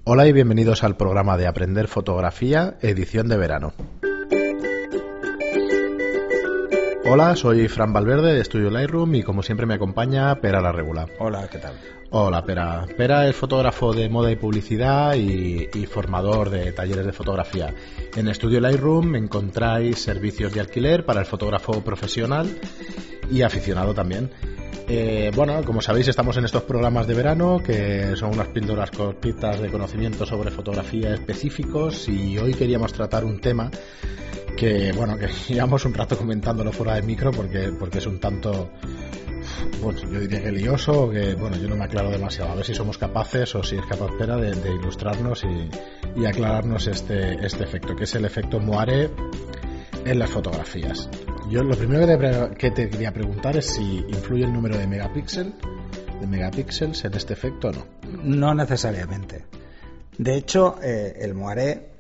Hola y bienvenidos al programa de Aprender Fotografía, edición de verano. Hola, soy Fran Valverde de Estudio Lightroom y como siempre me acompaña Pera la Regula. Hola, ¿qué tal? Hola, Pera. Pera es fotógrafo de moda y publicidad y formador de talleres de fotografía. En Estudio Lightroom encontráis servicios de alquiler para el fotógrafo profesional y aficionado también. Bueno, como sabéis, estamos en estos programas de verano que son unas píldoras cortitas de conocimiento sobre fotografía específicos, y hoy queríamos tratar un tema que, bueno, que llevamos un rato comentándolo fuera de micro porque es un tanto, bueno, yo diría que lioso, que, bueno, yo no me aclaro demasiado. A ver si somos capaces, o si es capaz Pera, de ilustrarnos y aclararnos este efecto, que es el efecto moiré en las fotografías. Yo lo primero que te quería preguntar es si influye el número de megapíxeles en este efecto o no. No necesariamente. De hecho, el moiré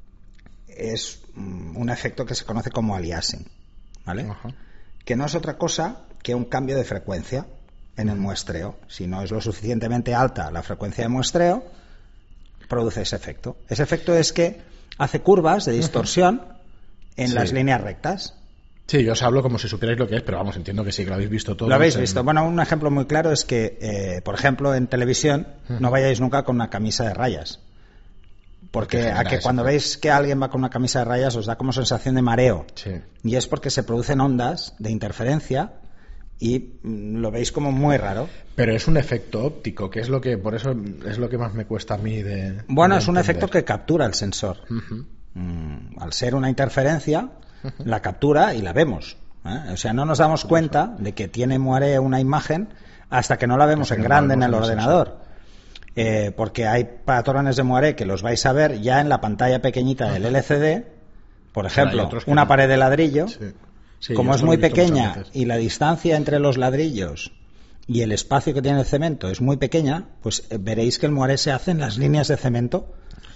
es un efecto que se conoce como aliasing, ¿vale? Ajá. Que no es otra cosa que un cambio de frecuencia en el muestreo. Si no es lo suficientemente alta la frecuencia de muestreo, produce ese efecto. Ese efecto es que hace curvas de distorsión en las líneas rectas. Sí, yo os hablo como si supierais lo que es, pero vamos, entiendo que sí, que lo habéis visto todo. Lo habéis visto. Bueno, un ejemplo muy claro es que, por ejemplo, en televisión no vayáis nunca con una camisa de rayas. Porque a que cuando veis que alguien va con una camisa de rayas os da como sensación de mareo. Sí. Y es porque se producen ondas de interferencia y lo veis como muy raro. Pero es un efecto óptico, que es lo que, por eso es lo que más me cuesta a mí de... Bueno, de es un entender. efecto que captura el sensor. Al ser una interferencia, la captura y la vemos. O sea, no nos damos cuenta de que tiene moiré una imagen hasta que no la vemos en grande en el ordenador. Porque hay patrones de moiré que los vais a ver ya en la pantalla pequeñita del LCD. Por ejemplo, una pared de ladrillo. Sí, como yo es lo he muy visto pequeña muchas veces. y la distancia entre los ladrillos y el espacio que tiene el cemento es muy pequeña, pues veréis que el moiré se hace en las líneas de cemento.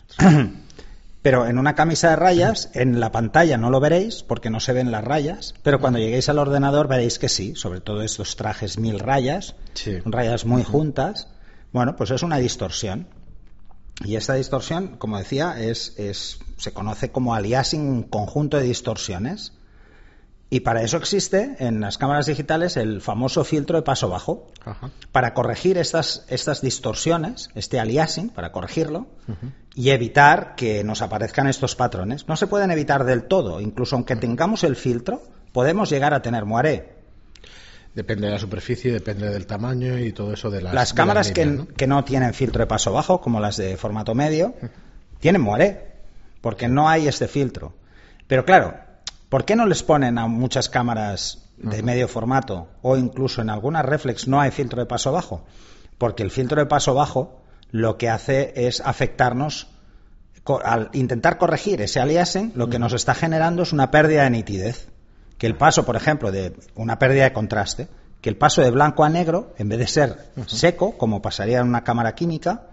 Pero en una camisa de rayas, en la pantalla no lo veréis porque no se ven las rayas, pero cuando lleguéis al ordenador veréis que sí, sobre todo estos trajes 1000 rayas, rayas muy juntas. Bueno, pues es una distorsión. Y esta distorsión, como decía, se conoce como aliasing, un conjunto de distorsiones. Y para eso existe en las cámaras digitales el famoso filtro de paso bajo. Ajá. Para corregir estas distorsiones, este aliasing, para corregirlo, y evitar que nos aparezcan estos patrones. No se pueden evitar del todo, incluso aunque tengamos el filtro, podemos llegar a tener moiré. Depende de la superficie, depende del tamaño y todo eso de las cámaras líneas, ¿no? que no tienen filtro de paso bajo, como las de formato medio, tienen moiré, porque no hay este filtro. Pero claro, ¿por qué no les ponen a muchas cámaras de medio formato o incluso en algunas reflex no hay filtro de paso bajo? Porque el filtro de paso bajo lo que hace es afectarnos. Al intentar corregir ese aliasing, lo que nos está generando es una pérdida de nitidez. Que el paso, por ejemplo, de una pérdida de contraste, que el paso de blanco a negro, en vez de ser seco, como pasaría en una cámara química,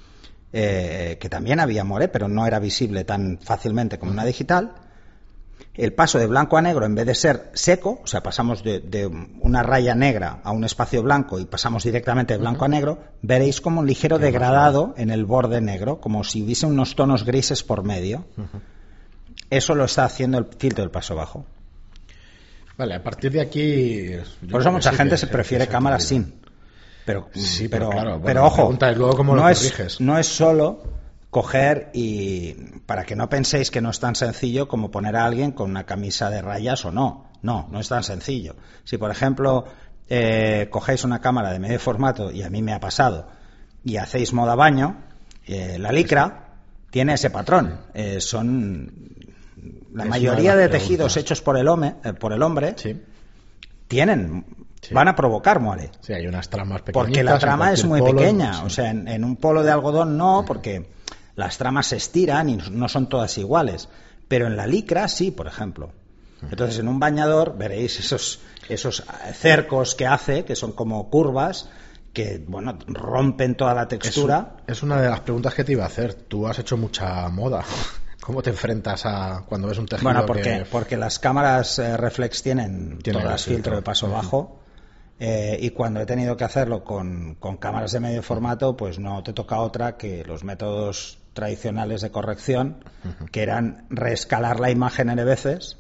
que también había moiré, pero no era visible tan fácilmente como una digital, el paso de blanco a negro, en vez de ser seco, o sea, pasamos de una raya negra a un espacio blanco y pasamos directamente de blanco a negro, veréis como un ligero degradado en el borde negro, como si hubiese unos tonos grises por medio. Eso lo está haciendo el filtro del paso bajo. Vale, a partir de aquí... Por eso mucha gente se prefiere cámaras sin. Pero claro, pero ojo, la pregunta es luego cómo lo corriges. No es solo coger y... Para que no penséis que no es tan sencillo como poner a alguien con una camisa de rayas o no. No es tan sencillo. Si, por ejemplo, cogéis una cámara de medio formato, y a mí me ha pasado, y hacéis moda baño, la licra tiene ese patrón. La mayoría de tejidos hechos por el hombre van a provocar moiré. Sí, hay unas tramas pequeñitas. Porque la trama es muy pequeña. Sí. O sea, en un polo de algodón no, porque las tramas se estiran y no son todas iguales. Pero en la licra sí, por ejemplo. Entonces, en un bañador veréis esos cercos que hace, que son como curvas, que, bueno, rompen toda la textura. Es una de las preguntas que te iba a hacer. Tú has hecho mucha moda. ¿Cómo te enfrentas a cuando ves un tejido? Bueno, porque las cámaras reflex tienen todas filtro de paso bajo. Y cuando he tenido que hacerlo con cámaras de medio formato, pues no te toca otra que los métodos tradicionales de corrección, que eran reescalar la imagen N veces,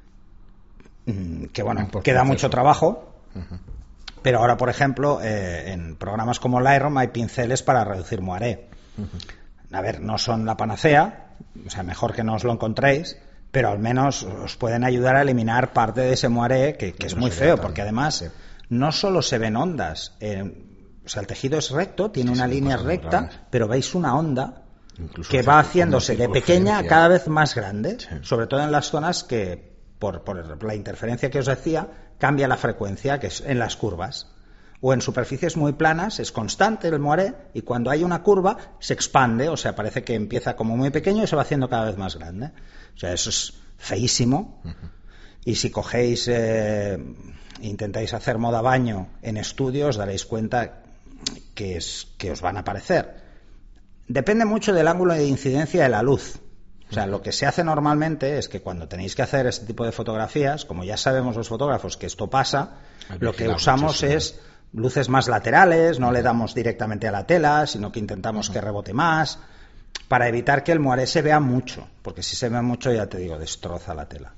que bueno, queda mucho trabajo, pero ahora, por ejemplo, en programas como Lightroom hay pinceles para reducir moiré. A ver, no son la panacea, o sea, mejor que no os lo encontréis, pero al menos os pueden ayudar a eliminar parte de ese moiré, que es muy feo, porque además no solo se ven ondas, o sea, el tejido es recto, tiene una línea recta, pero veis una onda incluso que va haciéndose de pequeña a cada vez más grande, sobre todo en las zonas que, por la interferencia que os decía, cambia la frecuencia, que es en las curvas. O en superficies muy planas es constante el moiré, y cuando hay una curva se expande, o sea, parece que empieza como muy pequeño y se va haciendo cada vez más grande. O sea, eso es feísimo. Y si cogéis, intentáis hacer moda baño en estudio, os daréis cuenta que os van a aparecer. Depende mucho del ángulo de incidencia de la luz. O sea, lo que se hace normalmente es que cuando tenéis que hacer este tipo de fotografías, como ya sabemos los fotógrafos que esto pasa, lo que usamos es luces más laterales, no le damos directamente a la tela, sino que intentamos que rebote más, para evitar que el moiré se vea mucho, porque si se ve mucho, ya te digo, destroza la tela.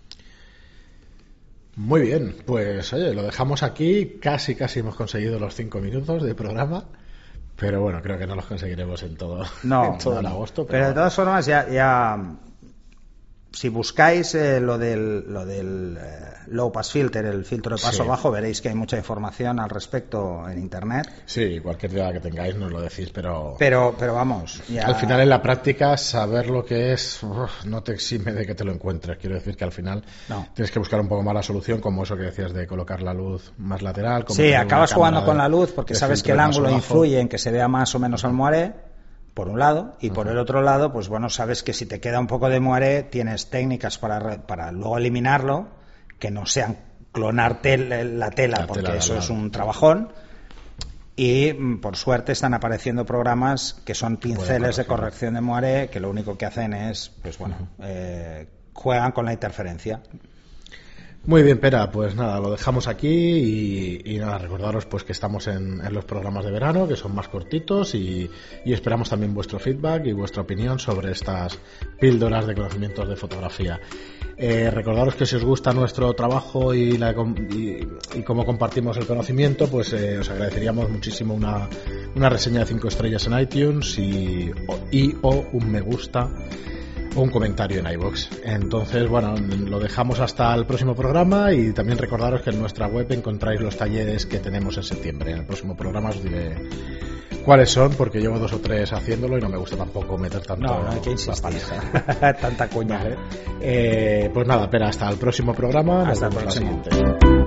Muy bien, pues oye, lo dejamos aquí, casi hemos conseguido los 5 minutos de programa. Pero bueno, creo que no los conseguiremos en todo, el agosto. Pero de todas formas, ya si buscáis lo del low pass filter, el filtro de paso bajo, veréis que hay mucha información al respecto en internet. Sí, cualquier duda que tengáis nos lo decís, pero vamos. Ya... Al final, en la práctica, saber lo que es no te exime de que te lo encuentres. Quiero decir que al final tienes que buscar un poco más la solución, como eso que decías de colocar la luz más lateral. Como acabas jugando con la luz porque sabes que el ángulo influye en que se vea más o menos el moiré, por un lado, y por el otro lado, pues bueno, sabes que si te queda un poco de moiré, tienes técnicas para luego eliminarlo, que no sean clonarte la tela, porque eso es un trabajón. Y por suerte están apareciendo programas que son pinceles de corrección de moiré, que lo único que hacen es, pues bueno, juegan con la interferencia. Muy bien, Pera, pues nada, lo dejamos aquí y nada, recordaros pues que estamos en los programas de verano, que son más cortitos y esperamos también vuestro feedback y vuestra opinión sobre estas píldoras de conocimientos de fotografía. Recordaros que si os gusta nuestro trabajo y cómo compartimos el conocimiento, pues os agradeceríamos muchísimo una reseña de 5 estrellas en iTunes o un me gusta o un comentario en iVoox. Entonces, bueno, lo dejamos hasta el próximo programa y también recordaros que en nuestra web encontráis los talleres que tenemos en septiembre. En el próximo programa os diré cuáles son, porque llevo 2 o 3 haciéndolo y no me gusta tampoco meter tanto. No hay que insistir. Tanta cuña. Vale. Pues nada, Pera, hasta el próximo programa. Hasta el próximo.